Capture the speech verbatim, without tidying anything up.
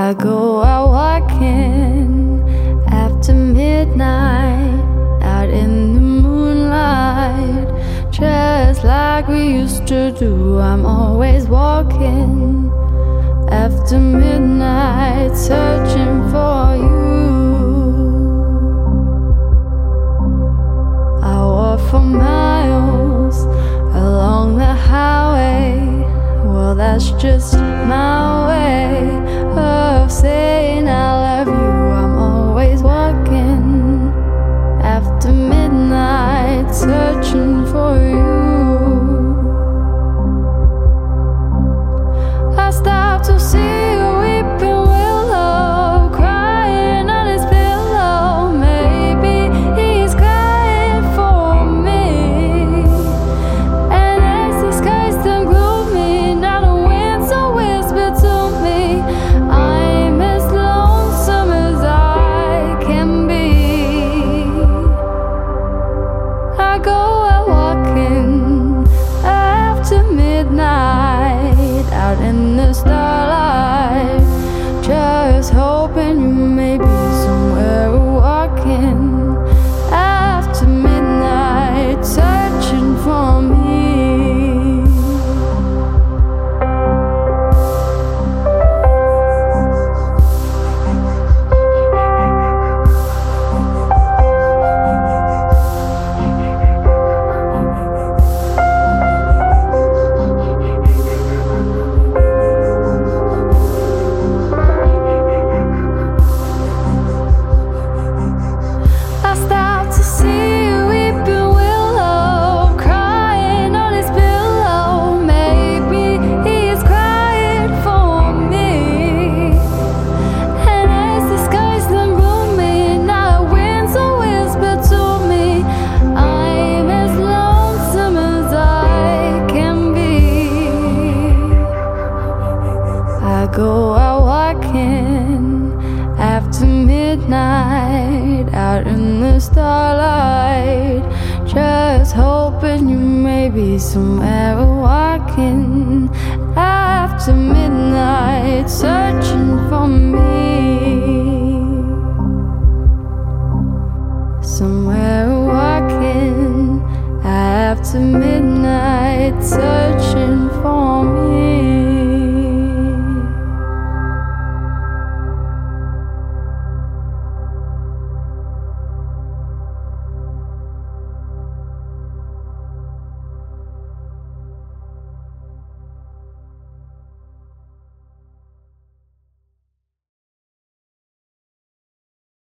I go out walking after midnight, out in the moonlight, just like we used to do. I'm always walking after midnight, searching for you. I walk for miles along the highway. Well, that's just my way of saying I love you. I'm always walking after midnight, searching for you. I stop to see a weeping willow crying on his pillow. Maybe he's crying for me. And as the skies turn gloomy, now the winds are whisper to me, I'm as lonesome as I can be. I go out walking after midnight, out in the starlight, just hoping you may be somewhere walking after midnight, searching for me. I stop to see a weeping willow crying on his pillow. Maybe he's crying for me. And as the skies turn gloomy, now the winds will whisper to me, I'm as lonesome as I can be. I go out walking after midnight, out in the starlight, just hoping you may be somewhere